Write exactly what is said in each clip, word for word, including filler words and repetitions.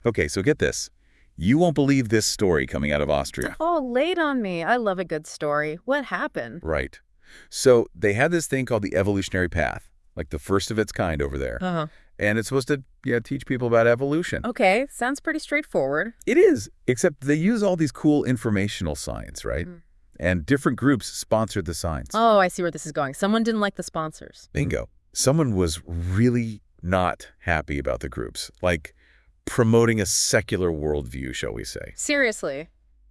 Okay, so get this. You won't believe this story coming out of Austria. Oh, laid on me. I love a good story. What happened? Right. So they had this thing called the evolutionary path, like the first of its kind over there. Uh-huh. And it's supposed to yeah, teach people about evolution. Okay, sounds pretty straightforward. It is, except they use all these cool informational signs, right? Mm. And different groups sponsored the signs. Oh, I see where this is going. Someone didn't like the sponsors. Bingo. Someone was really not happy about the groups, like promoting a secular worldview, shall we say. Seriously.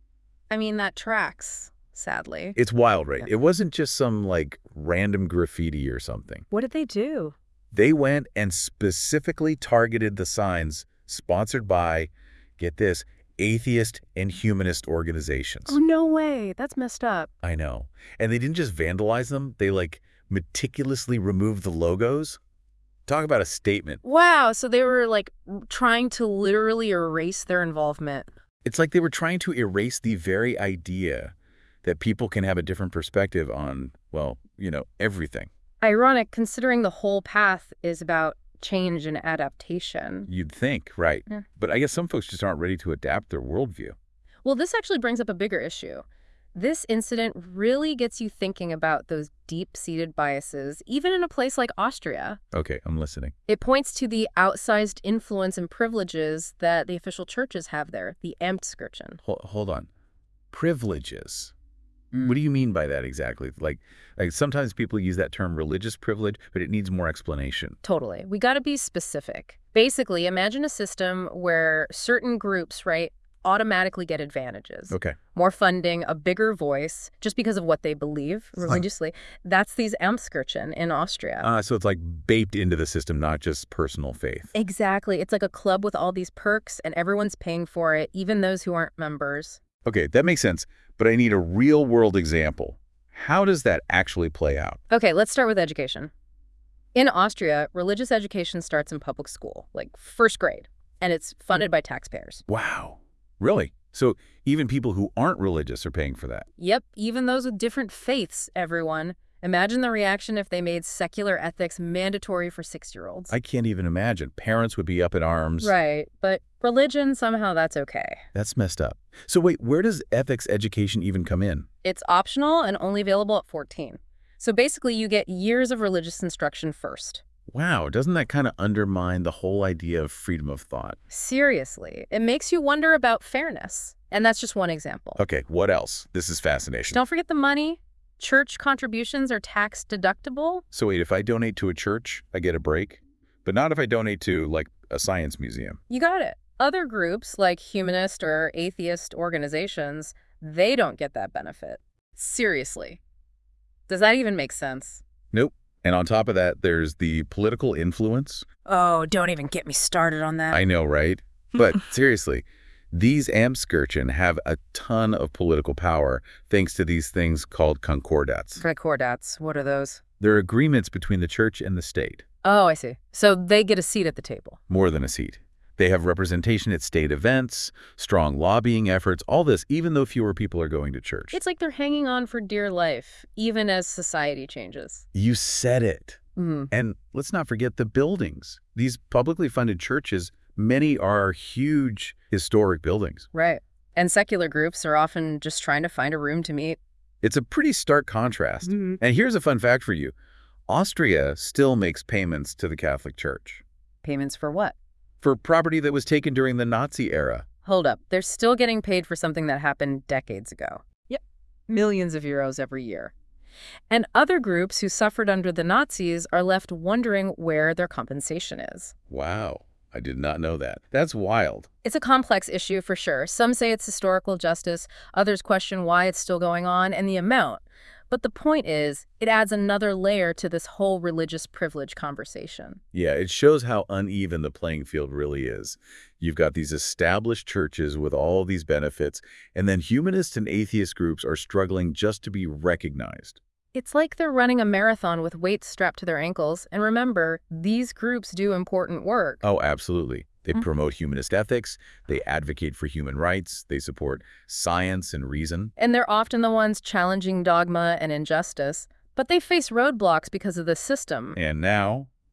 I mean, that tracks, sadly. It's wild, right? It wasn't just some, like, random graffiti or something. What did they do? They went and specifically targeted the signs sponsored by, get this, atheist and humanist organizations. Oh, no way. That's messed up. I know. And they didn't just vandalize them. They, like, meticulously removed the logos. Talk about a statement. Wow, so they were, like, trying to literally erase their involvement. It's like they were trying to erase the very idea that people can have a different perspective on, well, you know, everything. Ironic, considering the whole path is about change and adaptation. You'd think, right. Yeah. But I guess some folks just aren't ready to adapt their worldview. Well, this actually brings up a bigger issue. This incident really gets you thinking about those deep-seated biases, even in a place like Austria. Okay, I'm listening. It points to the outsized influence and privileges that the official churches have there, the Amtskirchen. Hold, hold on. Privileges. What do you mean by that exactly? Like, like sometimes people use that term religious privilege, but it needs more explanation. Totally. We got to be specific. Basically, imagine a system where certain groups, right, automatically get advantages. Okay. More funding, a bigger voice, just because of what they believe religiously. That's these Amtskirchen in Austria. Uh, so it's like baked into the system, not just personal faith. Exactly. It's like a club with all these perks, and everyone's paying for it, even those who aren't members. Okay, that makes sense, but I need a real-world example. How does that actually play out? Okay, let's start with education. In Austria, religious education starts in public school, like first grade, and it's funded by taxpayers. Wow. Really? So even people who aren't religious are paying for that? Yep, even those with different faiths, everyone. Imagine the reaction if they made secular ethics mandatory for six-year-olds. I can't even imagine. Parents would be up in arms. Right, but religion, somehow that's okay. That's messed up. So wait, where does ethics education even come in? It's optional and only available at fourteen. So basically, you get years of religious instruction first. Wow, doesn't that kind of undermine the whole idea of freedom of thought? Seriously, it makes you wonder about fairness. And that's just one example. Okay, what else? This is fascination. Don't forget the money. Church contributions are tax deductible. So wait, if I donate to a church, I get a break? But not if I donate to, like, a science museum. You got it. Other groups, like humanist or atheist organizations, they don't get that benefit. Seriously. Does that even make sense? Nope. And on top of that, there's the political influence. Oh, don't even get me started on that. I know, right? But seriously, these Amtskirchen have a ton of political power thanks to these things called concordats. Concordats, what are those? They're agreements between the church and the state. Oh, I see. So they get a seat at the table. More than a seat. They have representation at state events, strong lobbying efforts, all this, even though fewer people are going to church. It's like they're hanging on for dear life, even as society changes. You said it. Mm. And let's not forget the buildings. These publicly funded churches, many are huge historic buildings. Right. And secular groups are often just trying to find a room to meet. It's a pretty stark contrast. Mm-hmm. And here's a fun fact for you. Austria still makes payments to the Catholic Church. Payments for what? For property that was taken during the Nazi era. Hold up. They're still getting paid for something that happened decades ago. Yep. Millions of euros every year. And other groups who suffered under the Nazis are left wondering where their compensation is. Wow. I did not know that. That's wild. It's a complex issue for sure. Some say it's historical justice. Others question why it's still going on and the amount. But the point is, it adds another layer to this whole religious privilege conversation. Yeah, it shows how uneven the playing field really is. You've got these established churches with all these benefits, and then humanist and atheist groups are struggling just to be recognized. It's like they're running a marathon with weights strapped to their ankles. And remember, these groups do important work. Oh, absolutely. They Mm. promote humanist ethics, they advocate for human rights, they support science and reason. And they're often the ones challenging dogma and injustice. But they face roadblocks because of the system. And now,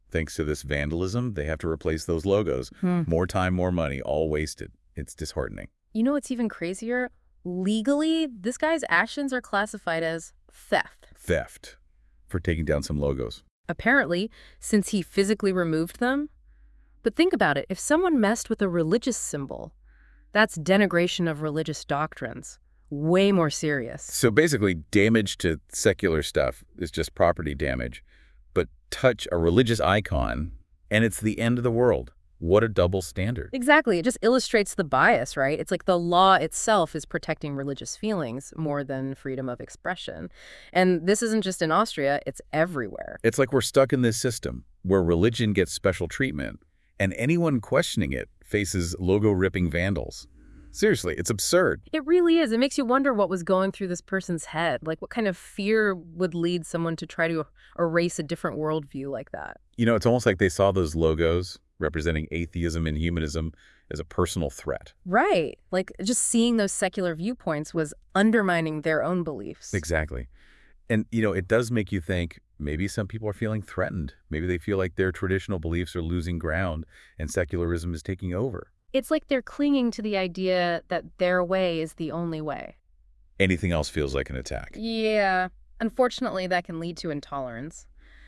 Thanks to this vandalism, they have to replace those logos. Hmm. More time, more money, all wasted. It's disheartening. You know what's even crazier? Legally, this guy's actions are classified as theft. Theft for taking down some logos. Apparently, since he physically removed them. But think about it. If someone messed with a religious symbol, that's denigration of religious doctrines. Way more serious. So basically, damage to secular stuff is just property damage. But touch a religious icon, and it's the end of the world. What a double standard. Exactly. It just illustrates the bias, right? It's like the law itself is protecting religious feelings more than freedom of expression. And this isn't just in Austria, it's everywhere. It's like we're stuck in this system where religion gets special treatment, and anyone questioning it faces logo-ripping vandals. Seriously, it's absurd. It really is. It makes you wonder what was going through this person's head. Like, what kind of fear would lead someone to try to erase a different worldview like that? You know, it's almost like they saw those logos representing atheism and humanism as a personal threat. Right. Like, just seeing those secular viewpoints was undermining their own beliefs. Exactly. And, you know, it does make you think maybe some people are feeling threatened. Maybe they feel like their traditional beliefs are losing ground and secularism is taking over. It's like they're clinging to the idea that their way is the only way. Anything else feels like an attack. Yeah. Unfortunately, that can lead to intolerance.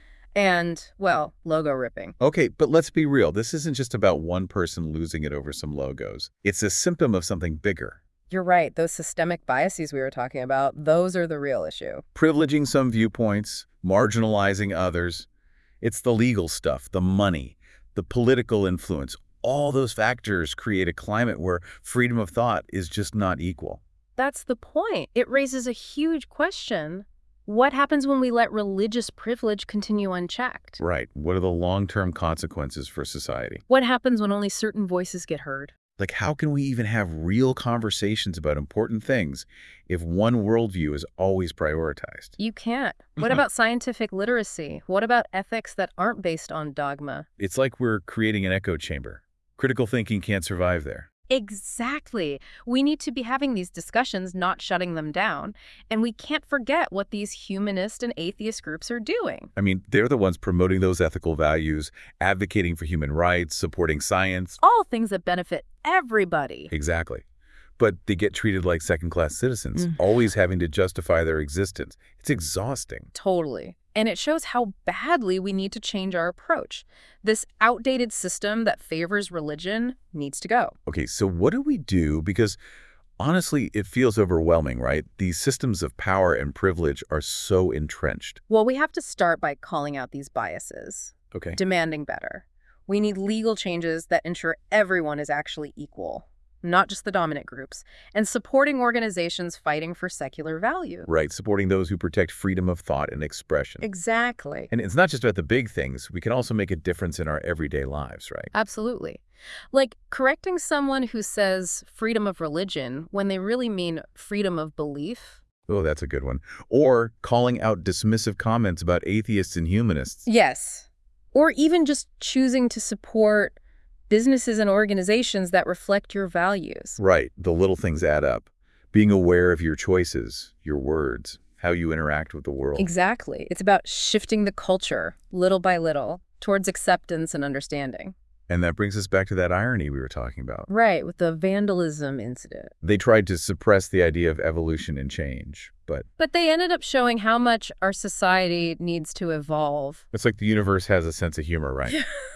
And, well, logo ripping. Okay, but let's be real. This isn't just about one person losing it over some logos. It's a symptom of something bigger. You're right. Those systemic biases we were talking about, those are the real issue. Privileging some viewpoints, marginalizing others. It's the legal stuff, the money, the political influence. All those factors create a climate where freedom of thought is just not equal. That's the point. It raises a huge question. What happens when we let religious privilege continue unchecked? Right. What are the long-term consequences for society? What happens when only certain voices get heard? Like, how can we even have real conversations about important things if one worldview is always prioritized? You can't. What about scientific literacy? What about ethics that aren't based on dogma? It's like we're creating an echo chamber. Critical thinking can't survive there. Exactly. We need to be having these discussions, not shutting them down. And we can't forget what these humanist and atheist groups are doing. I mean, they're the ones promoting those ethical values, advocating for human rights, supporting science. All things that benefit everybody. Exactly. But they get treated like second-class citizens, Mm. always having to justify their existence. It's exhausting. Totally. And it shows how badly we need to change our approach. This outdated system that favors religion needs to go. Okay, so what do we do? Because honestly, it feels overwhelming, right? These systems of power and privilege are so entrenched. Well, we have to start by calling out these biases, Okay. demanding better. We need legal changes that ensure everyone is actually equal, not just the dominant groups, and supporting organizations fighting for secular value. Right, supporting those who protect freedom of thought and expression. Exactly. And it's not just about the big things. We can also make a difference in our everyday lives, right? Absolutely. Like correcting someone who says freedom of religion when they really mean freedom of belief. Oh, that's a good one. Or calling out dismissive comments about atheists and humanists. Yes. Or even just choosing to support businesses and organizations that reflect your values. Right, the little things add up. Being aware of your choices, your words, how you interact with the world. Exactly. It's about shifting the culture, little by little, towards acceptance and understanding. And that brings us back to that irony we were talking about. Right, with the vandalism incident. They tried to suppress the idea of evolution and change, but But they ended up showing how much our society needs to evolve. it's like the universe has a sense of humor, right?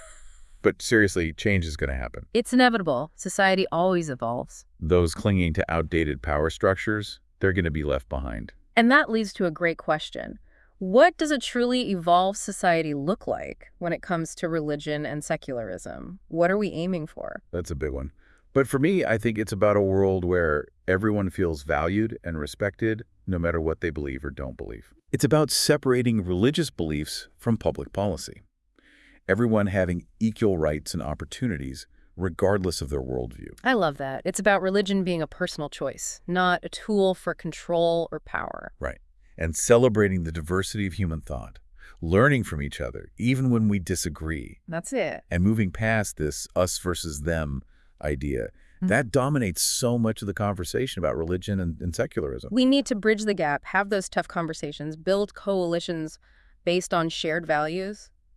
But seriously, change is going to happen. It's inevitable. Society always evolves. Those clinging to outdated power structures, they're going to be left behind. And that leads to a great question. What does a truly evolved society look like when it comes to religion and secularism? What are we aiming for? That's a big one. But for me, I think it's about a world where everyone feels valued and respected, no matter what they believe or don't believe. It's about separating religious beliefs from public policy. Everyone having equal rights and opportunities, regardless of their worldview. I love that. It's about religion being a personal choice, not a tool for control or power. Right. And celebrating the diversity of human thought, learning from each other, even when we disagree, That's it. and moving past this us versus them idea. Mhm. That dominates so much of the conversation about religion and, and secularism. We need to bridge the gap, have those tough conversations, build coalitions based on shared values,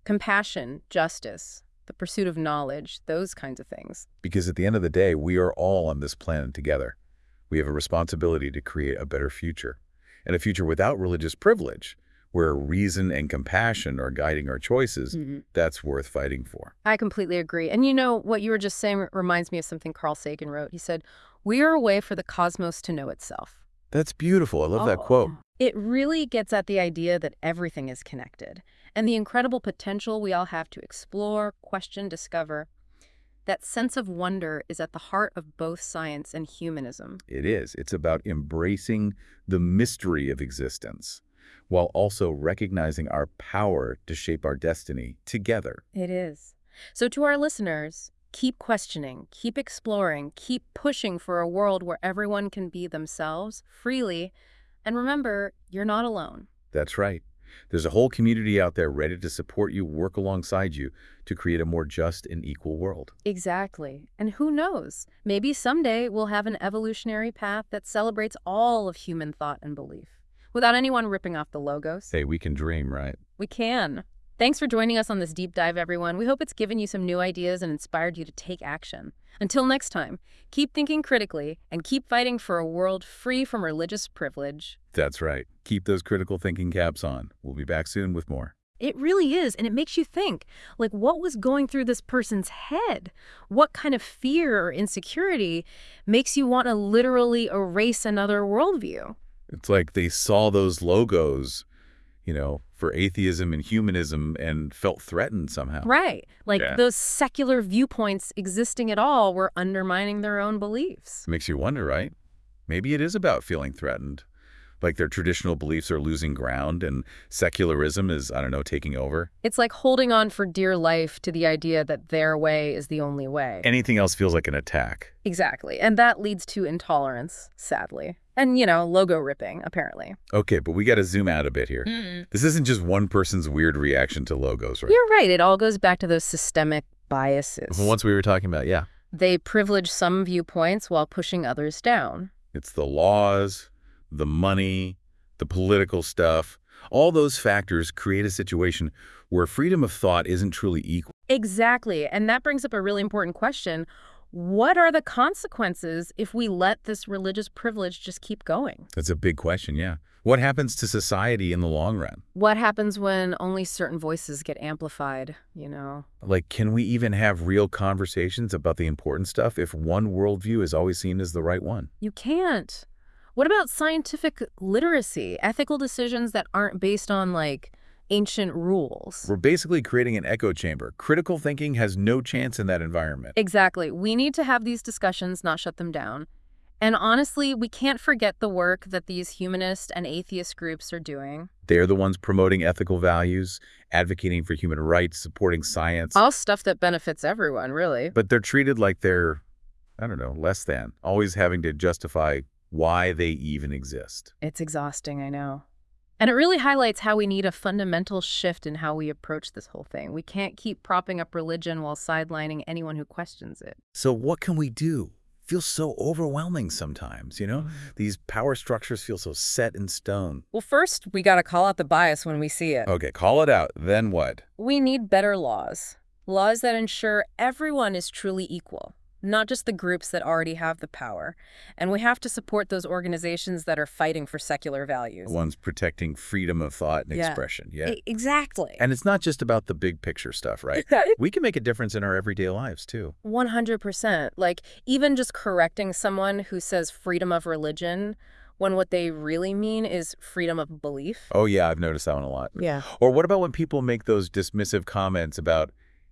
Compassion, justice, the pursuit of knowledge, those kinds of things. Because at the end of the day, we are all on this planet together. We have a responsibility to create a better future, and a future without religious privilege, where reason and compassion are guiding our choices. Mm-hmm. That's worth fighting for. I completely agree. And you know, what you were just saying reminds me of something Carl Sagan wrote. He said, "We are a way for the cosmos to know itself." That's beautiful. I love oh. that quote. It really gets at the idea that everything is connected, and the incredible potential we all have to explore, question, discover. That sense of wonder is at the heart of both science and humanism. It is. It's about embracing the mystery of existence, while also recognizing our power to shape our destiny together. It is. So to our listeners, keep questioning, keep exploring, keep pushing for a world where everyone can be themselves freely. And remember, you're not alone. That's right. There's a whole community out there ready to support you, work alongside you to create a more just and equal world. Exactly. And who knows? Maybe someday we'll have an evolutionary path that celebrates all of human thought and belief, without anyone ripping off the logos. Hey, we can dream, right? We can. Thanks for joining us on this deep dive, everyone. We hope it's given you some new ideas and inspired you to take action. Until next time, keep thinking critically and keep fighting for a world free from religious privilege. That's right. Keep those critical thinking caps on. We'll be back soon with more. It really is, and it makes you think, like, what was going through this person's head? What kind of fear or insecurity makes you want to literally erase another worldview? It's like they saw those logos, you know, for atheism and humanism and felt threatened somehow. Right. Like yeah. those secular viewpoints existing at all were undermining their own beliefs. Makes you wonder, right? Maybe it is about feeling threatened. Like their traditional beliefs are losing ground and secularism is, I don't know, taking over. It's like holding on for dear life to the idea that their way is the only way. Anything else feels like an attack. Exactly. And that leads to intolerance, sadly. And, you know, logo ripping, apparently. Okay, but we got to zoom out a bit here. Mm. This isn't just one person's weird reaction to logos, right? You're right. It all goes back to those systemic biases. Once we were talking about, yeah. They privilege some viewpoints while pushing others down. It's the laws, the money, the political stuff. All those factors create a situation where freedom of thought isn't truly equal. Exactly. And that brings up a really important question. What are the consequences if we let this religious privilege just keep going? That's a big question, yeah. What happens to society in the long run? What happens when only certain voices get amplified, you know? Like, can we even have real conversations about the important stuff if one worldview is always seen as the right one? You can't. What about scientific literacy, ethical decisions that aren't based on, like, ancient rules? We're basically creating an echo chamber. Critical thinking has no chance in that environment. Exactly. We need to have these discussions, not shut them down. And honestly, we can't forget the work that these humanist and atheist groups are doing. They're the ones promoting ethical values, advocating for human rights, supporting science. All stuff that benefits everyone, really. But they're treated like they're, I don't know, less than, always having to justify why they even exist. It's exhausting, I know. And it really highlights how we need a fundamental shift in how we approach this whole thing. We can't keep propping up religion while sidelining anyone who questions it. So what can we do? Feels so overwhelming sometimes, you know? Mm-hmm. These power structures feel so set in stone. Well, first, we got to call out the bias when we see it. Okay, call it out. Then what? We need better laws. Laws that ensure everyone is truly equal, not just the groups that already have the power. And we have to support those organizations that are fighting for secular values. The ones protecting freedom of thought and yeah. expression. Yeah, exactly. And it's not just about the big picture stuff, right? We can make a difference in our everyday lives, too. one hundred percent. Like, even just correcting someone who says freedom of religion when what they really mean is freedom of belief. Oh, yeah, I've noticed that one a lot. Yeah. Or what about when people make those dismissive comments about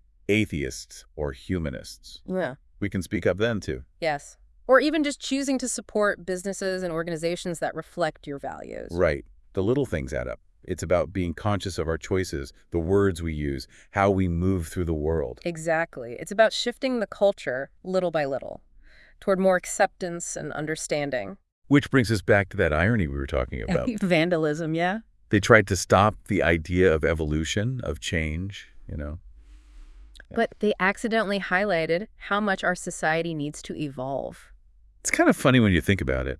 atheists or humanists? Yeah. We can speak up then, too. Yes. Or even just choosing to support businesses and organizations that reflect your values. Right. The little things add up. It's about being conscious of our choices, the words we use, how we move through the world. Exactly. It's about shifting the culture little by little toward more acceptance and understanding. Which brings us back to that irony we were talking about. Vandalism, yeah? They tried to stop the idea of evolution, of change, you know. But they accidentally highlighted how much our society needs to evolve. It's kind of funny when you think about it.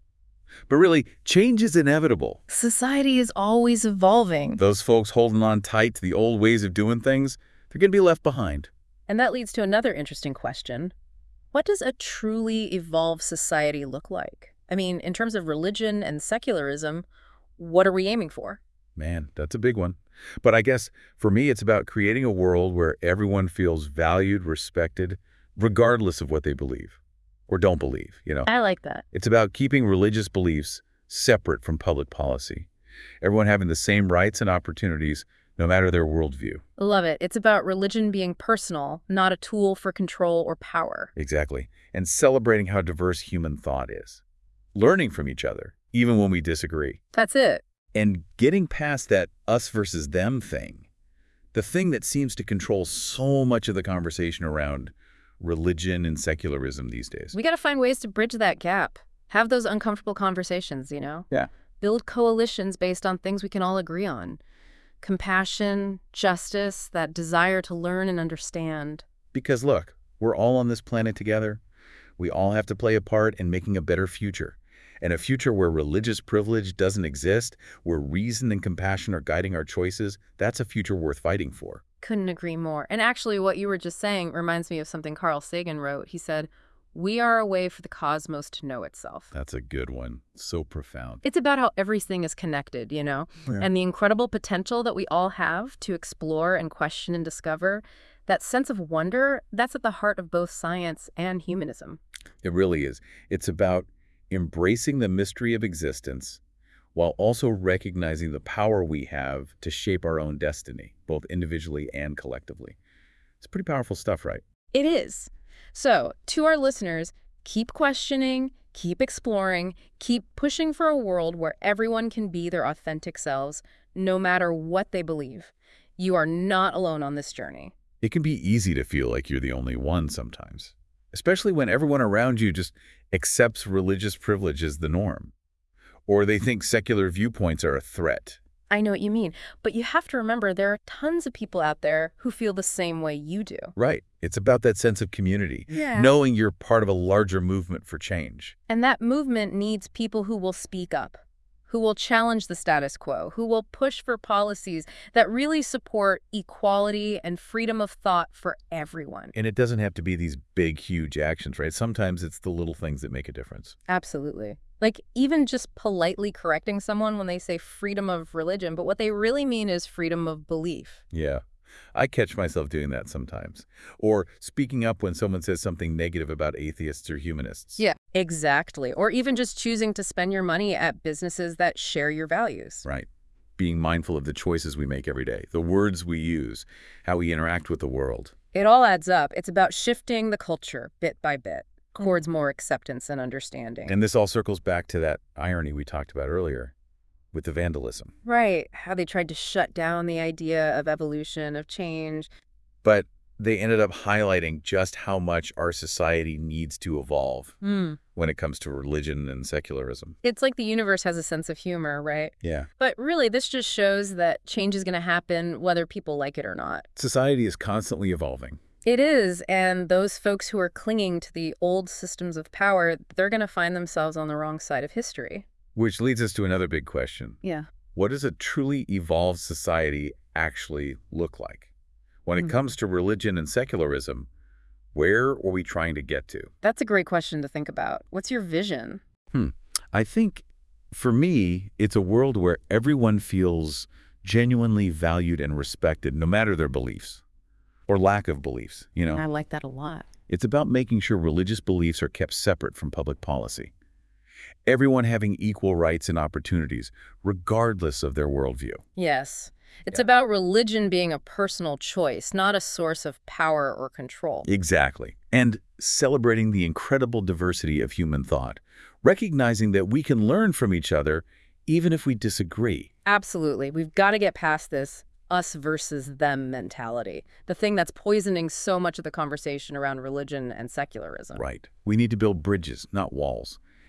But really, change is inevitable. Society is always evolving. Those folks holding on tight to the old ways of doing things, they're going to be left behind. And that leads to another interesting question. What does a truly evolved society look like? I mean, in terms of religion and secularism, what are we aiming for? Man, that's a big one. But I guess for me, it's about creating a world where everyone feels valued, respected, regardless of what they believe or don't believe, you know. I like that. It's about keeping religious beliefs separate from public policy. Everyone having the same rights and opportunities, no matter their worldview. Love it. It's about religion being personal, not a tool for control or power. Exactly. And celebrating how diverse human thought is. Learning from each other, even when we disagree. That's it. And getting past that us versus them thing. The thing that seems to control so much of the conversation around religion and secularism these days. We got to find ways to bridge that gap. Have those uncomfortable conversations, you know? Yeah. Build coalitions based on things we can all agree on. Compassion, justice, that desire to learn and understand. Because look, we're all on this planet together. We all have to play a part in making a better future. And a future where religious privilege doesn't exist, where reason and compassion are guiding our choices, that's a future worth fighting for. Couldn't agree more. And actually, what you were just saying reminds me of something Carl Sagan wrote. He said, "We are a way for the cosmos to know itself." That's a good one. So profound. It's about how everything is connected, you know, Yeah. and the incredible potential that we all have to explore and question and discover. That sense of wonder, that's at the heart of both science and humanism. It really is. It's about embracing the mystery of existence while also recognizing the power we have to shape our own destiny, both individually and collectively. It's pretty powerful stuff, right? It is. So, to our listeners, keep questioning, keep exploring, keep pushing for a world where everyone can be their authentic selves, no matter what they believe. You are not alone on this journey. It can be easy to feel like you're the only one sometimes, especially when everyone around you just accepts religious privilege as the norm, or they think secular viewpoints are a threat. I know what you mean, but you have to remember there are tons of people out there who feel the same way you do. Right. It's about that sense of community, Yeah. knowing you're part of a larger movement for change. And that movement needs people who will speak up, who will challenge the status quo, who will push for policies that really support equality and freedom of thought for everyone. And it doesn't have to be these big, huge actions, right? Sometimes it's the little things that make a difference. Absolutely. Like even just politely correcting someone when they say freedom of religion, but what they really mean is freedom of belief. Yeah. I catch myself doing that sometimes. Or speaking up when someone says something negative about atheists or humanists. Yeah, exactly. Or even just choosing to spend your money at businesses that share your values. Right. Being mindful of the choices we make every day, the words we use, how we interact with the world. It all adds up. It's about shifting the culture bit by bit towards more acceptance and understanding. And this all circles back to that irony we talked about earlier with the vandalism. Right, how they tried to shut down the idea of evolution, of change. But they ended up highlighting just how much our society needs to evolve Hmm. when it comes to religion and secularism. It's like the universe has a sense of humor, right? Yeah. But really, this just shows that change is going to happen whether people like it or not. Society is constantly evolving. It is, and those folks who are clinging to the old systems of power, they're going to find themselves on the wrong side of history. Which leads us to another big question. Yeah. What does a truly evolved society actually look like? When it Mhm. comes to religion and secularism, where are we trying to get to? That's a great question to think about. What's your vision? Hmm. I think, for me, it's a world where everyone feels genuinely valued and respected, no matter their beliefs or lack of beliefs, you know? I like that a lot. It's about making sure religious beliefs are kept separate from public policy. Everyone having equal rights and opportunities, regardless of their worldview. Yes. It's Yeah. about religion being a personal choice, not a source of power or control. Exactly. And celebrating the incredible diversity of human thought, recognizing that we can learn from each other even if we disagree. Absolutely. We've got to get past this us versus them mentality, the thing that's poisoning so much of the conversation around religion and secularism. Right. We need to build bridges, not walls.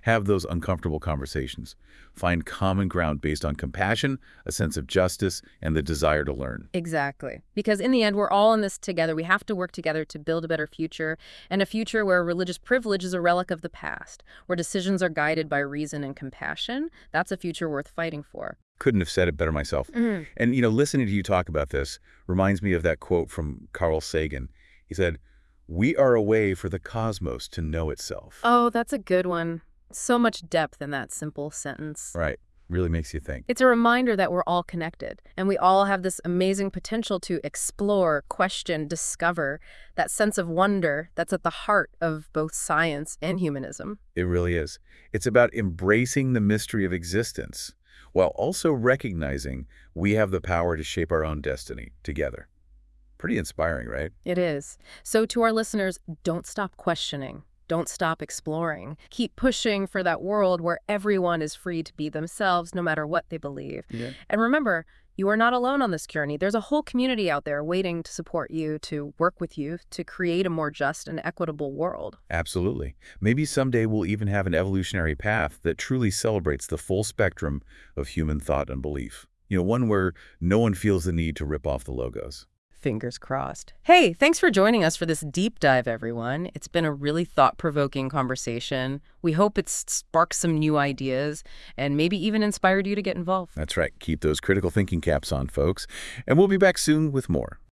Have those uncomfortable conversations. Find common ground based on compassion, a sense of justice, and the desire to learn. Exactly. Because in the end, we're all in this together. We have to work together to build a better future, and a future where religious privilege is a relic of the past, where decisions are guided by reason and compassion. That's a future worth fighting for. Couldn't have said it better myself. Mm-hmm. And, you know, listening to you talk about this reminds me of that quote from Carl Sagan. He said, "We are a way for the cosmos to know itself." Oh, that's a good one. So much depth in that simple sentence. Right. Really makes you think. It's a reminder that we're all connected, and we all have this amazing potential to explore, question, discover, that sense of wonder that's at the heart of both science and humanism. It really is. It's about embracing the mystery of existence while also recognizing we have the power to shape our own destiny together. Pretty inspiring, right? It is. So to our listeners, don't stop questioning. Don't stop exploring. Keep pushing for that world where everyone is free to be themselves, no matter what they believe. Yeah. And remember, you are not alone on this journey. There's a whole community out there waiting to support you, to work with you, to create a more just and equitable world. Absolutely. Maybe someday we'll even have an evolutionary path that truly celebrates the full spectrum of human thought and belief. You know, one where no one feels the need to rip off the logos. Fingers crossed. Hey, thanks for joining us for this deep dive, everyone. It's been a really thought-provoking conversation. We hope it's sparked some new ideas and maybe even inspired you to get involved. That's right. Keep those critical thinking caps on, folks. And we'll be back soon with more.